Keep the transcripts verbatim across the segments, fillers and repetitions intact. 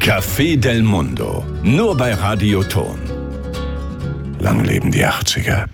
Café del Mundo. Nur bei Radioton. Lang leben die achtziger.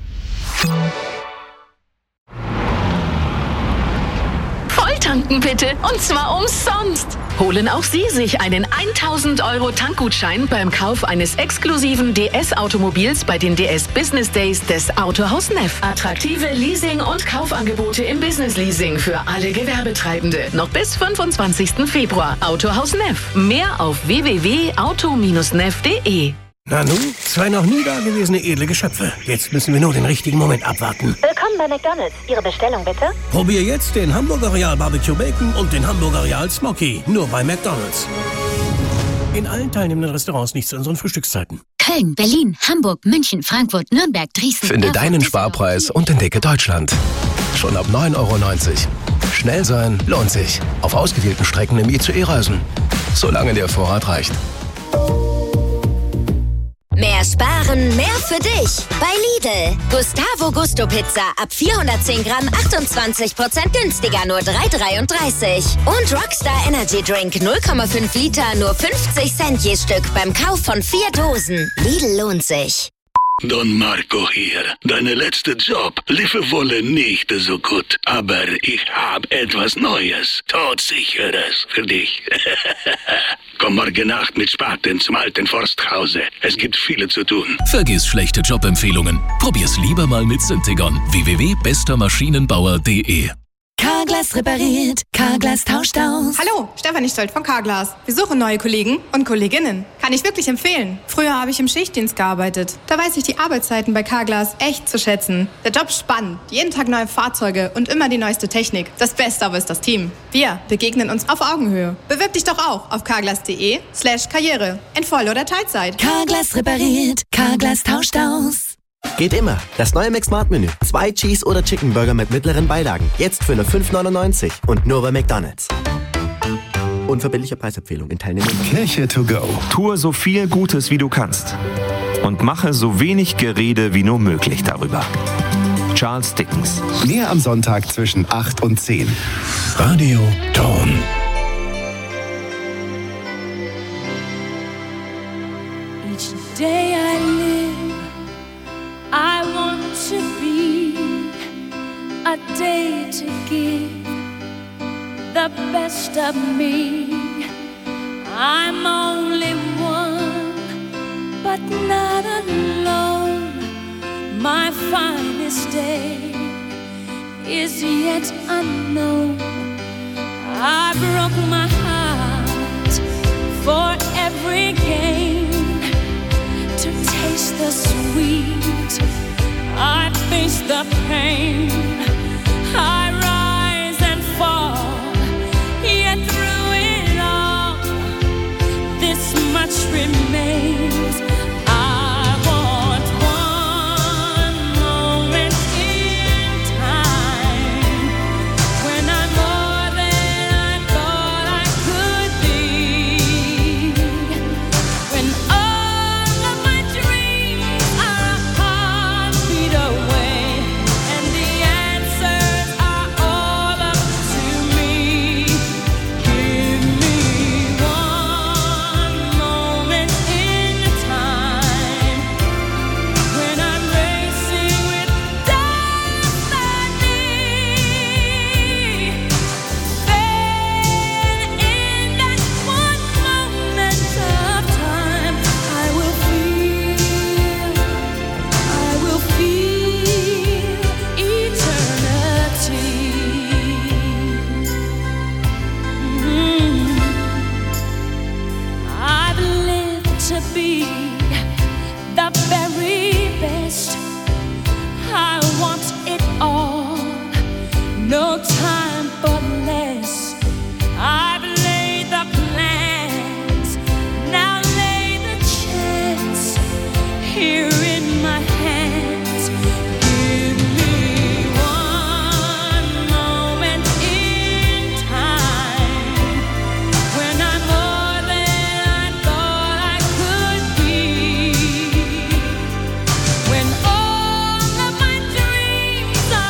Volltanken bitte, und zwar umsonst. Holen auch Sie sich einen tausend Euro Tankgutschein beim Kauf eines exklusiven D S-Automobils bei den D S Business Days des Autohaus Neff. Attraktive Leasing- und Kaufangebote im Business-Leasing für alle Gewerbetreibende. Noch bis fünfundzwanzigsten Februar. Autohaus Neff. Mehr auf w w w punkt auto Bindestrich neff punkt d e. Na nun, zwei noch nie dagewesene edle Geschöpfe. Jetzt müssen wir nur den richtigen Moment abwarten. Willkommen bei McDonald's. Ihre Bestellung bitte? Probier jetzt den Hamburger Real Barbecue Bacon und den Hamburger Real Smoky. Nur bei McDonald's. In allen teilnehmenden Restaurants nicht zu unseren Frühstückszeiten. Köln, Berlin, Hamburg, München, Frankfurt, Nürnberg, Dresden. Finde Erfurt, deinen Sparpreis und entdecke Deutschland. Schon ab neun Euro neunzig. Schnell sein lohnt sich. Auf ausgewählten Strecken im I C E-Reisen. Solange der Vorrat reicht. Mehr sparen, mehr für dich. Bei Lidl. Gustavo Gusto Pizza ab vierhundertzehn Gramm achtundzwanzig Prozent günstiger, nur drei dreiunddreißig. Und Rockstar Energy Drink null Komma fünf Liter, nur fünfzig Cent je Stück beim Kauf von vier Dosen. Lidl lohnt sich. Don Marco hier. Deine letzte Job lief wohl nicht so gut, aber ich habe etwas Neues, todsicheres für dich. Komm morgen Nacht mit Spaten zum alten Forsthause. Es gibt viel zu tun. Vergiss schlechte Jobempfehlungen. Probier's lieber mal mit Syntegon. w w w punkt bester maschinenbauer punkt d e. Carglass repariert, Carglass tauscht aus. Hallo, Stefanie Stolt von Carglass. Wir suchen neue Kollegen und Kolleginnen. Kann ich wirklich empfehlen. Früher habe ich im Schichtdienst gearbeitet. Da weiß ich die Arbeitszeiten bei Carglass echt zu schätzen. Der Job ist spannend, jeden Tag neue Fahrzeuge und immer die neueste Technik. Das Beste aber ist das Team. Wir begegnen uns auf Augenhöhe. Bewirb dich doch auch auf carglass.de slash karriere in Voll- oder Teilzeit. Carglass repariert, Carglass tauscht aus. Geht immer. Das neue McSmart-Menü. Zwei Cheese- oder Chicken-Burger mit mittleren Beilagen. Jetzt für nur fünf neunundneunzig. Und nur bei McDonald's. Unverbindliche Preisempfehlung in teilnehmenden. Kirche to go. Tue so viel Gutes, wie du kannst. Und mache so wenig Gerede wie nur möglich darüber. Charles Dickens. Mehr am Sonntag zwischen acht und zehn. Radio Ton. Each day I live, I want to be a day to give the best of me. I'm only one, but not alone. My finest day is yet unknown. I broke my heart for every gain, to taste the sweet. I face the pain. I rise and fall, yet through it all, this much remains. I want one moment in time when I'm more than I thought I could be, when all of my dreams are a heartbeat away, and the answers are all up to me. Give me one moment in time when I'm racing with destiny. Then in that one moment of time, I will feel, I will feel eternity. Mhm. I've lived to be the very best. I want it all, no time for less. I've laid the plans, now lay the chance here in my hands. Give me one moment in time when I'm more than I thought I could be, when all of my dreams are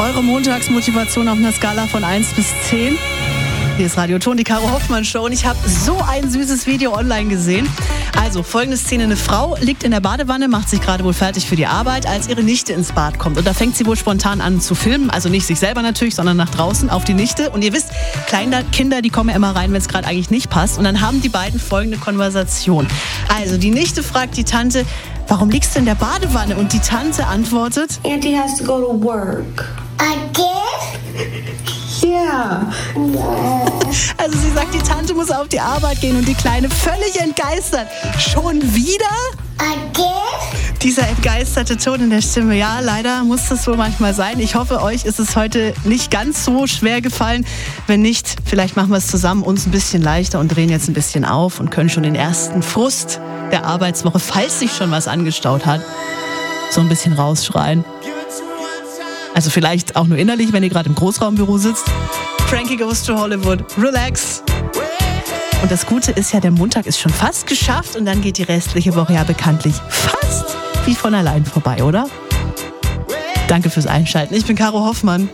Eure Montagsmotivation auf einer Skala von eins bis zehn. Hier ist Radio Ton, die Caro Hoffmann Show und ich habe so ein süßes Video online gesehen. Also folgende Szene, eine Frau liegt in der Badewanne, macht sich gerade wohl fertig für die Arbeit, als ihre Nichte ins Bad kommt. Und da fängt sie wohl spontan an zu filmen, also nicht sich selber natürlich, sondern nach draußen auf die Nichte. Und ihr wisst, kleine Kinder, die kommen ja immer rein, wenn es gerade eigentlich nicht passt. Und dann haben die beiden folgende Konversation. Also die Nichte fragt die Tante, warum liegst du in der Badewanne? Und die Tante antwortet, Auntie has to go to work. Again? Yeah. Also sie sagt, die Tante muss auf die Arbeit gehen und die Kleine völlig entgeistert. Schon wieder? Again? Dieser entgeisterte Ton in der Stimme. Ja, leider muss das wohl manchmal sein. Ich hoffe, euch ist es heute nicht ganz so schwer gefallen. Wenn nicht, vielleicht machen wir es zusammen uns ein bisschen leichter und drehen jetzt ein bisschen auf und können schon den ersten Frust der Arbeitswoche, falls sich schon was angestaut hat, so ein bisschen rausschreien. Also vielleicht auch nur innerlich, wenn ihr gerade im Großraumbüro sitzt. Frankie Goes to Hollywood. Relax. Und das Gute ist ja, der Montag ist schon fast geschafft und dann geht die restliche Woche ja bekanntlich fast wie von allein vorbei, oder? Danke fürs Einschalten. Ich bin Caro Hoffmann.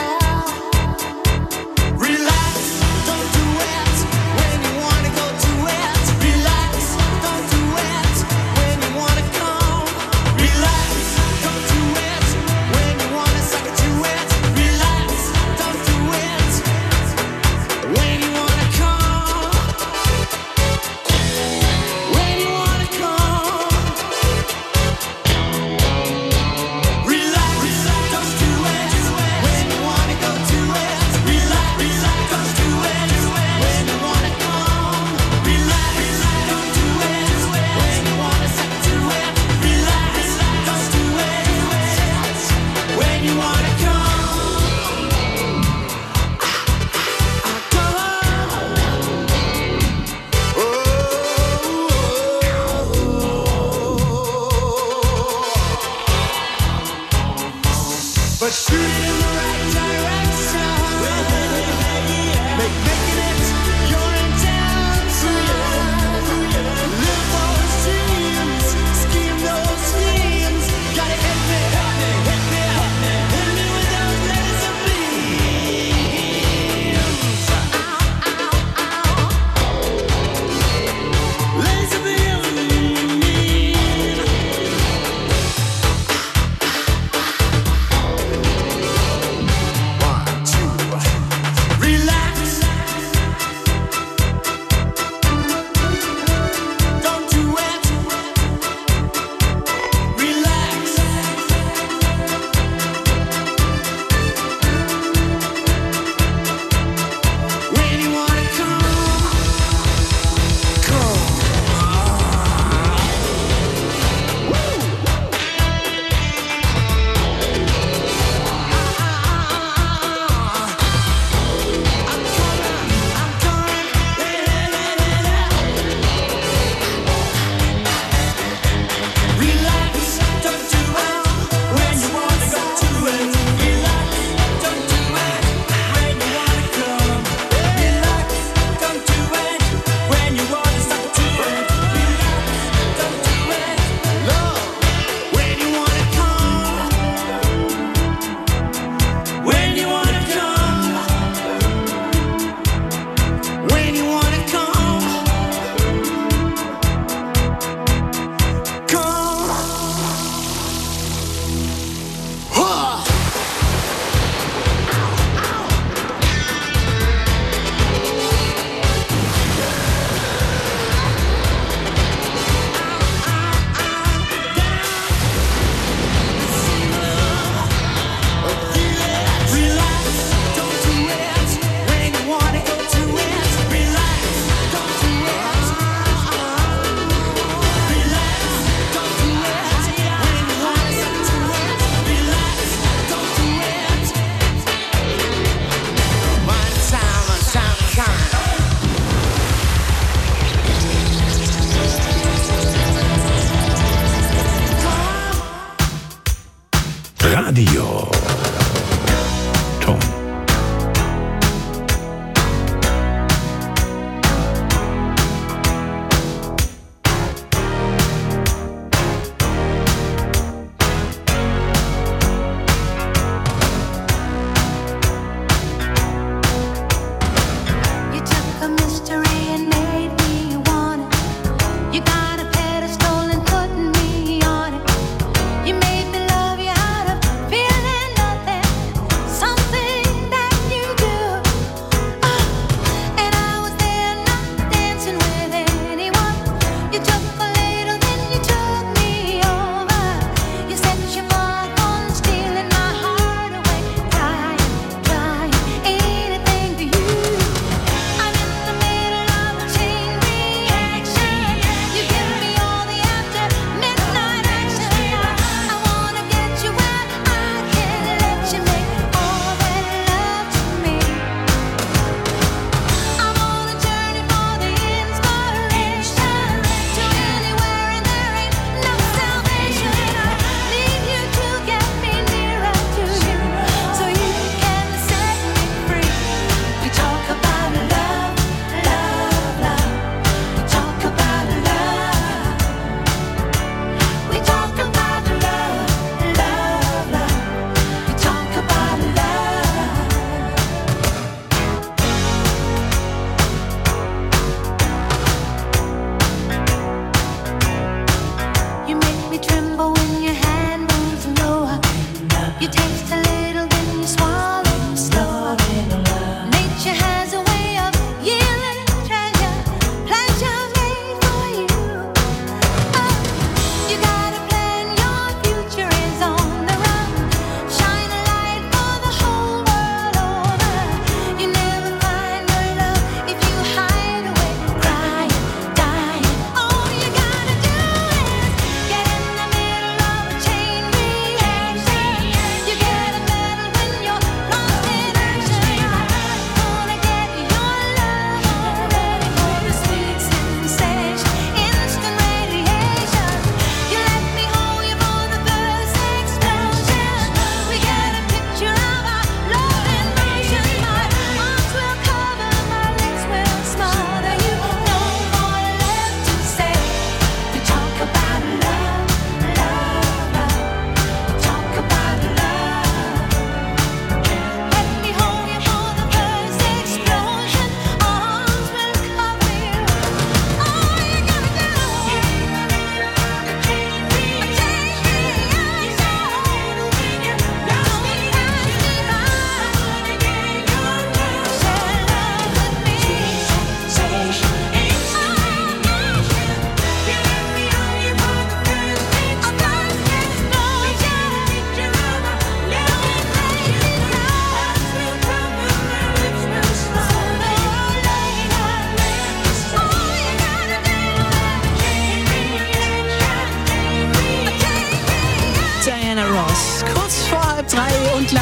Radio Ton. Diana Ross. Kurz vor halb drei und